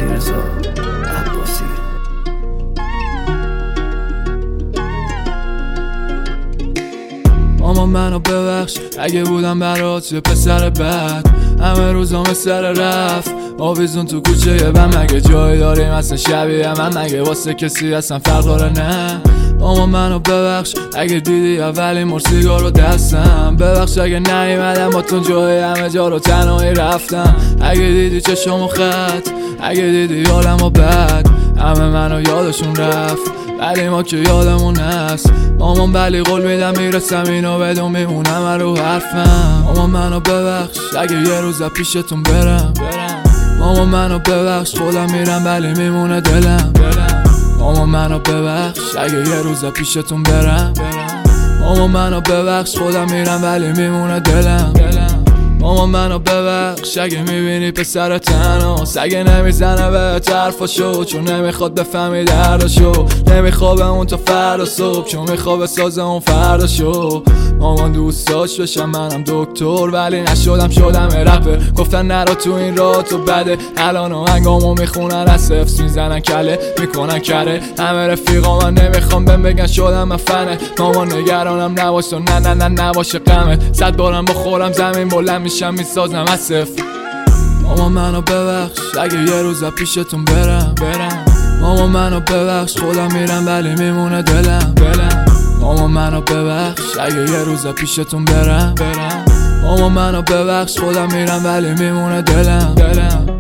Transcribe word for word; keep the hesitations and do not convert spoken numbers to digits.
علیرضا عباسی. مامان منو ببخش اگه بودم برات یه پسر بد، همه روزام سر رفت آویزون تو کوچه من. مگه جایی داریم اصلا شبیه من؟ مگه واسه کسی اصلا فرق داره؟ نه مامان منو ببخش اگه دیدی اولین مر سیگار رو دستم، ببخش اگه نیومدم با تو جای همه جا رو تنهایی رفتم. اگه دیدی چشمو خط، اگه دیدی حالمو بد، همه منو یادشون رفت ولی ما که یادمون هست. مامان ولی قول میدم میرسم اینو بدون میمونم رو حرفم. مامان منو ببخش اگه یه روز پیشتون برم، مامان منو ببخش خودم میرم ولی میمونه دلم. مامان منو ببخش اگه یه روز پیشتون برم، مامان منو ببخش خودم میرم ولی میمونه دلم. مامان منو ببخش اگه میبینی پسر تنهاست، اگه نمیزنه به طرفاشو چون نمیخواد بفهمی دردشو، نمیخواد به اون تا فردا صبح چون میخواد بسازه اون فرداشو. مامان دوست داشت بشم منم دکتر ولی نشدم، شدم رپر. گفتن نرو تو این راه تو بده، الان آهنگامو میخونن از حفظ میزنن کله میکنن کره. همه رفیقا من نمیخوام بهم بگن شدم من فنه. مامان نگرانم نباش تو، نه نه نه نباشه غمه. صد بارم بخورم زمین بلند میشم میسازم از صفر. مامان منو ببخش اگه یه روز پیشتون برم برم مامان منو ببخش خودم میرم ولی میمونه دلم دلم. مامان منو ببخش اگه یه روز پیشتون برم برم مامان منو ببخش خودم میرم ولی میمونه دلم دلم.